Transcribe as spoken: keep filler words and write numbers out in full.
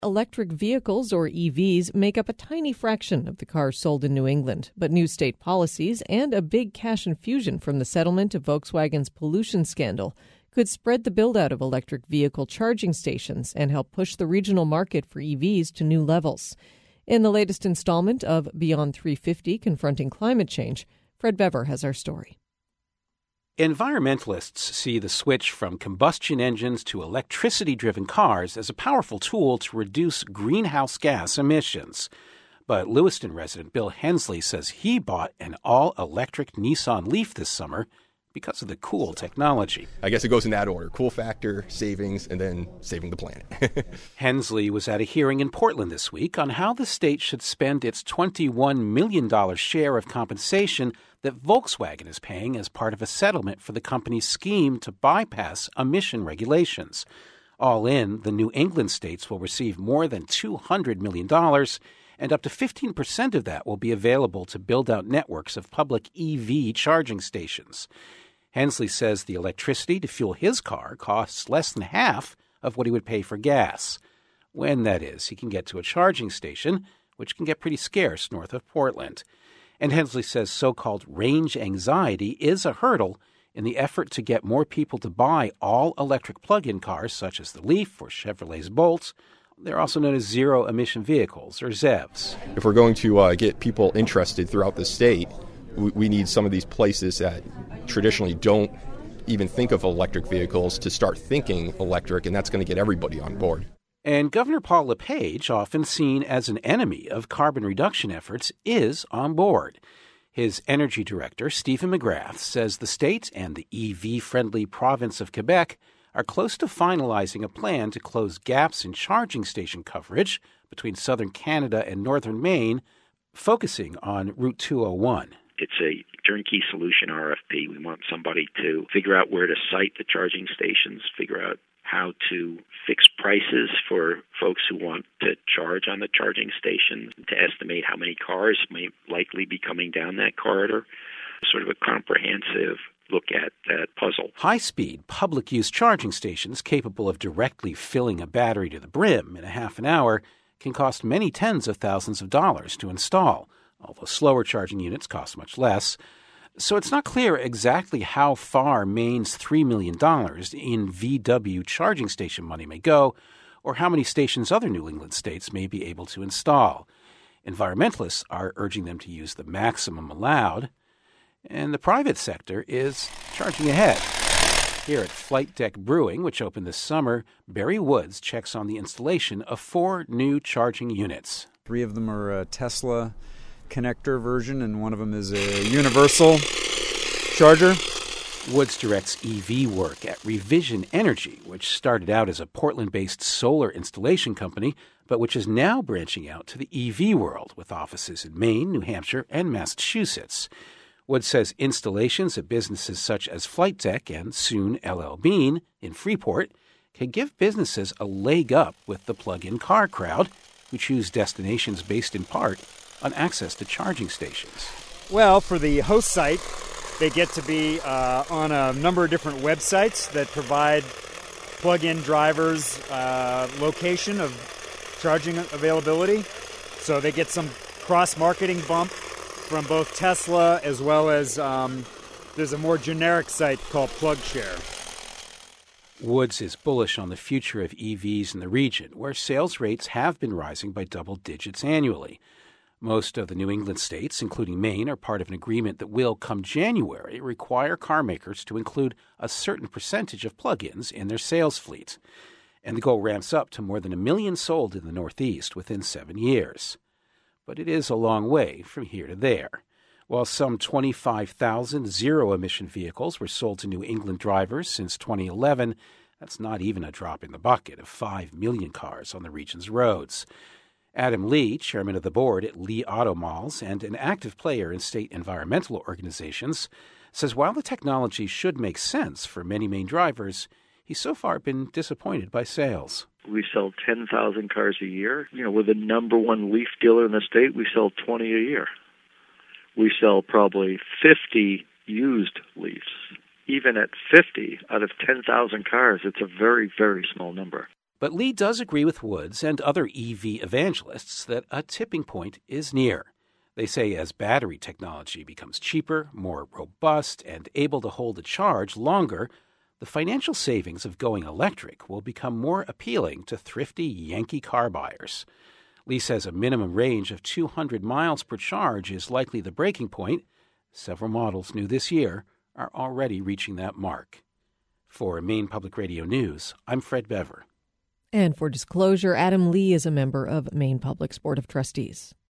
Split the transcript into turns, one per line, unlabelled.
Electric vehicles, or E Vs, make up a tiny fraction of the cars sold in New England, but new state policies and a big cash infusion from the settlement of Volkswagen's pollution scandal could spread the build-out of electric vehicle charging stations and help push the regional market for E Vs to new levels. In the latest installment of Beyond three fifty, Confronting Climate Change, Fred Bever has our story.
Environmentalists see the switch from combustion engines to electricity-driven cars as a powerful tool to reduce greenhouse gas emissions. But Lewiston resident Bill Hensley says he bought an all-electric Nissan Leaf this summer because of the cool technology.
I guess it goes in that order: cool factor, savings, and then saving the planet.
Hensley was at a hearing in Portland this week on how the state should spend its twenty-one million dollars share of compensation that Volkswagen is paying as part of a settlement for the company's scheme to bypass emission regulations. All in, the New England states will receive more than two hundred million dollars, and up to fifteen percent of that will be available to build out networks of public E V charging stations. Hensley says the electricity to fuel his car costs less than half of what he would pay for gas. When, that is, he can get to a charging station, which can get pretty scarce north of Portland. And Hensley says so-called range anxiety is a hurdle in the effort to get more people to buy all-electric plug-in cars such as the Leaf or Chevrolet's Bolt. They're also known as zero-emission vehicles, or Z E Vs.
If we're going to uh, get people interested throughout the state, we, we need some of these places that traditionally don't even think of electric vehicles to start thinking electric, and that's going to get everybody on board.
And Governor Paul LePage, often seen as an enemy of carbon reduction efforts, is on board. His energy director, Stephen McGrath, says the state and the E V-friendly province of Quebec are close to finalizing a plan to close gaps in charging station coverage between southern Canada and northern Maine, focusing on Route two oh one.
It's a turnkey solution R F P. We want somebody to figure out where to site the charging stations, figure out how to fix prices for folks who want to charge on the charging station, to estimate how many cars may likely be coming down that corridor. Sort of a comprehensive look at that puzzle.
High-speed, public-use charging stations capable of directly filling a battery to the brim in a half an hour can cost many tens of thousands of dollars to install, although slower charging units cost much less. So it's not clear exactly how far Maine's three million dollars in V W charging station money may go, or how many stations other New England states may be able to install. Environmentalists are urging them to use the maximum allowed, and the private sector is charging ahead. Here at Flight Deck Brewing, which opened this summer, Barry Woods checks on the installation of four new charging units.
Three of them are a Tesla connector version, and one of them is a universal charger.
Woods directs E V work at Revision Energy, which started out as a Portland-based solar installation company, but which is now branching out to the E V world with offices in Maine, New Hampshire, and Massachusetts. Woods says installations at businesses such as Flight Deck and soon L L Bean in Freeport can give businesses a leg up with the plug-in car crowd, who choose destinations based in part on access to charging stations.
Well, for the host site, they get to be uh, on a number of different websites that provide plug-in drivers' uh, location of charging availability. So they get some cross-marketing bump from both Tesla as well as um, there's a more generic site called PlugShare.
Woods is bullish on the future of E Vs in the region, where sales rates have been rising by double digits annually. Most of the New England states, including Maine, are part of an agreement that will, come January, require car makers to include a certain percentage of plug-ins in their sales fleet. And the goal ramps up to more than a million sold in the Northeast within seven years. But it is a long way from here to there. While some twenty-five thousand zero-emission vehicles were sold to New England drivers since twenty eleven, that's not even a drop in the bucket of five million cars on the region's roads. Adam Lee, chairman of the board at Lee Auto Malls and an active player in state environmental organizations, says while the technology should make sense for many Maine drivers, he's so far been disappointed by sales.
We sell ten thousand cars a year. You know, we're the number one Leaf dealer in the state. We sell twenty a year. We sell probably fifty used Leafs. Even at fifty out of ten thousand cars, it's a very, very small number.
But Lee does agree with Woods and other E V evangelists that a tipping point is near. They say as battery technology becomes cheaper, more robust, and able to hold a charge longer, the financial savings of going electric will become more appealing to thrifty Yankee car buyers. Lee says a minimum range of two hundred miles per charge is likely the breaking point. Several models new this year are already reaching that mark. For Maine Public Radio News, I'm Fred Bever.
And for disclosure, Adam Lee is a member of Maine Public's Board of Trustees.